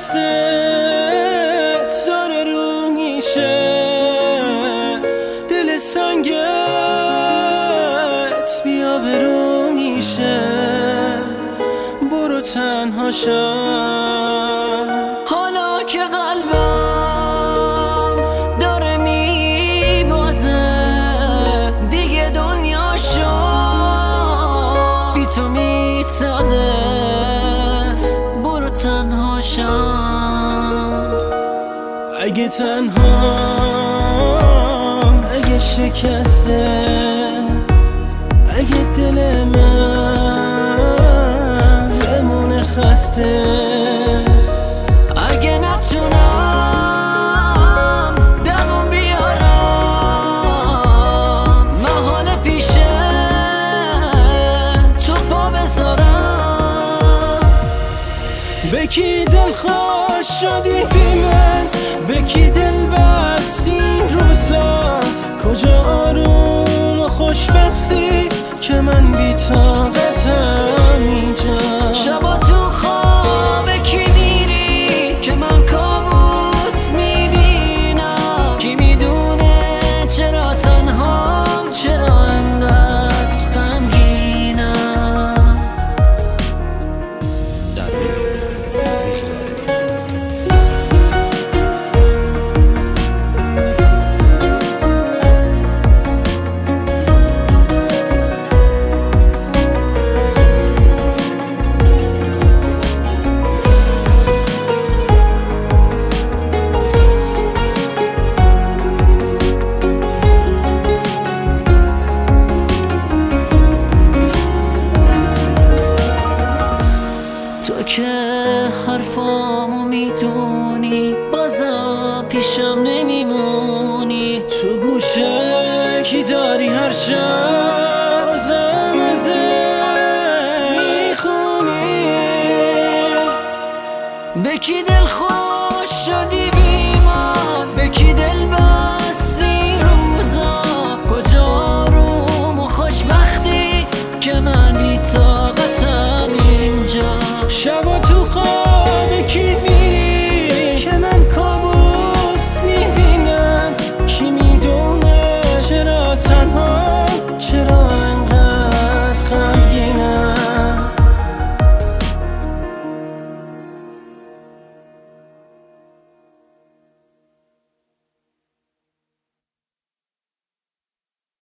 دستت داره رو میشه، دل سنگت بیا برو میشه، برو تنها شو. حالا که قلبم داره میبازه، دیگه دنیا شو بی تو میسازه، برو تنها شو. اگه تنها، اگه شکسته، اگه دل من بمونه خسته، اگه نتونم دوام بیارم محال پیشه تو پا بذارم. به کی دلخوش شدی بی من، به کی دل بستی این روزا، کجا آروم و خوشبختی که من بی طاقتم اینجا. شبا تو خواب کی میری که من کابوس میبینم، کی میدونه چرا تنهام، چرا انقدر غمگینم. تو که حرفامو میدونی بازم پیشم نمیمونی، تو گوشه کی داری هر شب زمزه میخونی. به کی دل خوش شدی بی من، به کی دل بستی روزا، کجا آروم و خوشبختی که من بی طاقتم اینجا. شبا